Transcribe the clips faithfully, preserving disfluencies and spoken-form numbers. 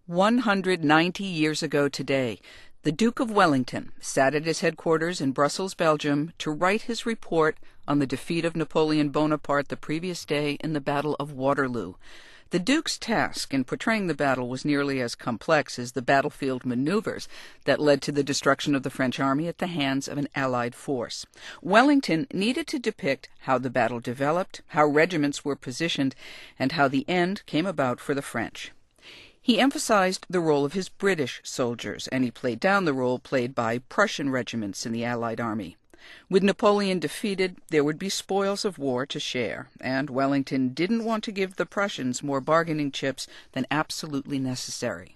one hundred ninety years ago today, the Duke of Wellington sat at his headquarters in Brussels, Belgium, to write his report on the defeat of Napoleon Bonaparte the previous day in the Battle of Waterloo. The Duke's task in portraying the battle was nearly as complex as the battlefield maneuvers that led to the destruction of the French army at the hands of an Allied force. Wellington needed to depict how the battle developed, how regiments were positioned, and how the end came about for the French. He emphasized the role of his British soldiers, and he played down the role played by Prussian regiments in the Allied army. With Napoleon defeated, there would be spoils of war to share, and Wellington didn't want to give the Prussians more bargaining chips than absolutely necessary.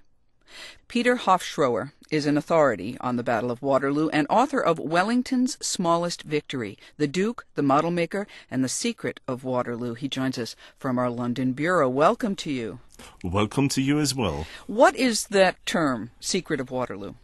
Peter Hofschroer is an authority on the Battle of Waterloo and author of Wellington's Smallest Victory, The Duke, the Model Maker, and the Secret of Waterloo. He joins us from our London bureau. Welcome to you. Welcome to you as well. What is that term, Secret of Waterloo?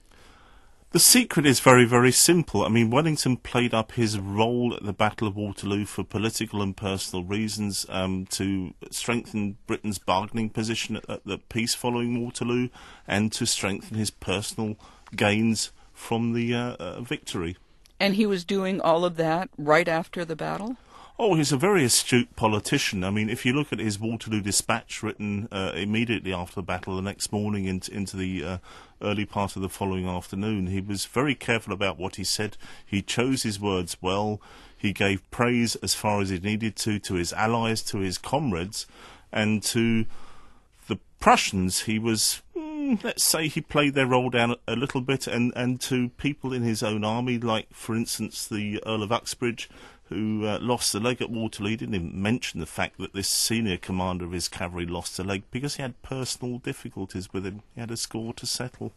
The secret is very, very simple. I mean, Wellington played up his role at the Battle of Waterloo for political and personal reasons, um, to strengthen Britain's bargaining position at, at the peace following Waterloo, and to strengthen his personal gains from the uh, uh, victory. And he was doing all of that right after the battle? Oh, he's a very astute politician. I mean, if you look at his Waterloo Dispatch written uh, immediately after the battle, the next morning into, into the uh, early part of the following afternoon, he was very careful about what he said. He chose his words well. He gave praise as far as he needed to, to his allies, to his comrades, and to the Prussians. He was, mm, let's say, he played their role down a, a little bit, and, and to people in his own army, like, for instance, the Earl of Uxbridge, who uh, lost a leg at Waterloo. He didn't even mention the fact that this senior commander of his cavalry lost a leg because he had personal difficulties with him. He had a score to settle.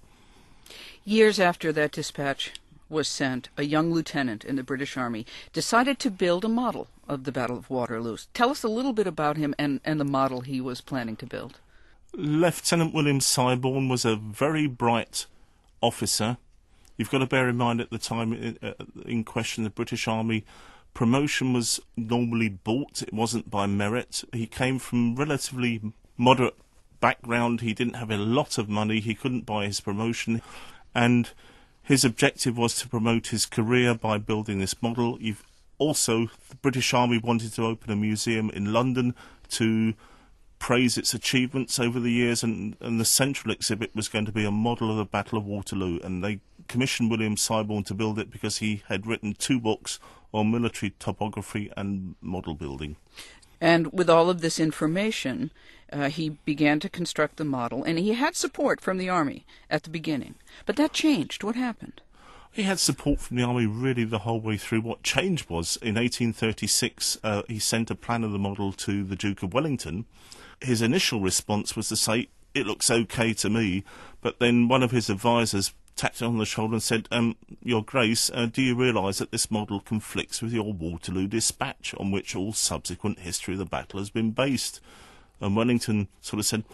Years after that dispatch was sent, a young lieutenant in the British Army decided to build a model of the Battle of Waterloo. Tell us a little bit about him and, and the model he was planning to build. Lieutenant William Siborne was a very bright officer. You've got to bear in mind at the time in, uh, in question, the British Army promotion was normally bought. It wasn't by merit. He came from relatively moderate background. He didn't have a lot of money. He couldn't buy his promotion. And his objective was to promote his career by building this model. You've also, the British Army wanted to open a museum in London to praise its achievements over the years, and, and the central exhibit was going to be a model of the Battle of Waterloo. And they commissioned William Siborne to build it because he had written two books on military topography and model building. And with all of this information, uh, he began to construct the model, and he had support from the Army at the beginning. But that changed. What happened? He had support from the Army really the whole way through. What changed was, in eighteen thirty-six, uh, he sent a plan of the model to the Duke of Wellington. His initial response was to say, "It looks okay to me," but then one of his advisors tapped him on the shoulder and said, um, Your Grace, uh, do you realise that this model conflicts with your Waterloo Dispatch, on which all subsequent history of the battle has been based? And Wellington sort of said,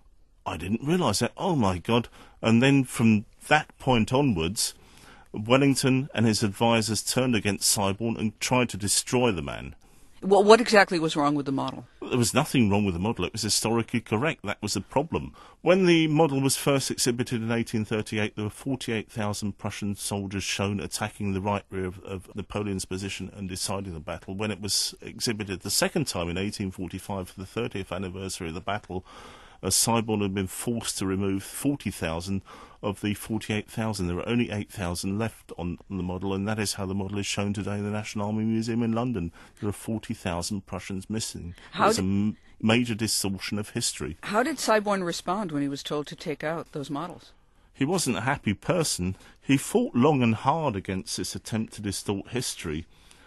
I didn't realise that, oh my God. And then from that point onwards, Wellington and his advisors turned against Siborne and tried to destroy the man. Well, what exactly was wrong with the model? There was nothing wrong with the model. It was historically correct. That was the problem. When the model was first exhibited in eighteen thirty-eight, there were forty-eight thousand Prussian soldiers shown attacking the right rear of, of Napoleon's position and deciding the battle. When it was exhibited the second time in eighteen forty-five for the thirtieth anniversary of the battle, uh, Siborne had been forced to remove forty thousand of the forty-eight thousand. There were only eight thousand left on the model, and that is how the model is shown today in the National Army Museum in London. There are forty thousand Prussians missing. How It's a did, m- major distortion of history. How did Siborne respond when he was told to take out those models? He wasn't a happy person. He fought long and hard against this attempt to distort history,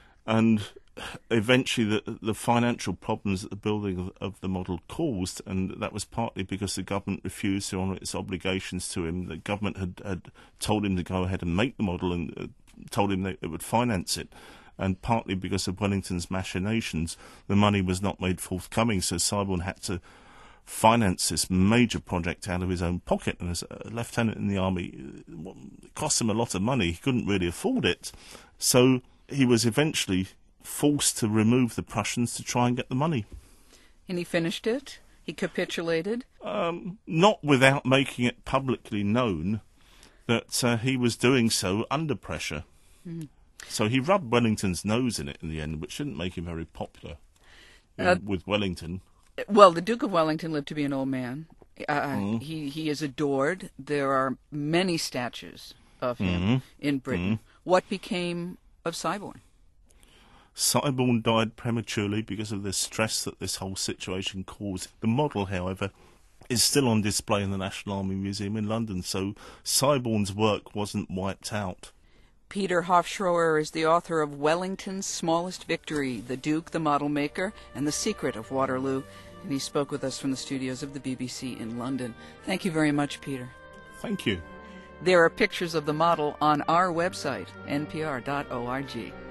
and eventually the, the financial problems that the building of, of the model caused, and that was partly because the government refused to honour its obligations to him. The government had, had told him to go ahead and make the model and uh, told him that it would finance it, and partly because of Wellington's machinations, the money was not made forthcoming, so Siborne had to finance this major project out of his own pocket. And as a lieutenant in the army, it cost him a lot of money. He couldn't really afford it, so he was eventually forced to remove the Prussians to try and get the money. And he finished it? He capitulated? Um, not without making it publicly known that uh, he was doing so under pressure. Mm. So he rubbed Wellington's nose in it in the end, which didn't make him very popular in, uh, with Wellington. Well, the Duke of Wellington lived to be an old man. Uh, mm. He he is adored. There are many statues of him mm-hmm. in Britain. Mm. What became of Siborne? Siborne died prematurely because of the stress that this whole situation caused. The model, however, is still on display in the National Army Museum in London, so Siborne's work wasn't wiped out. Peter Hofschroer is the author of Wellington's Smallest Victory, The Duke, the Model Maker, and the Secret of Waterloo, and he spoke with us from the studios of the B B C in London. Thank you very much, Peter. Thank you. There are pictures of the model on our website, n p r dot org.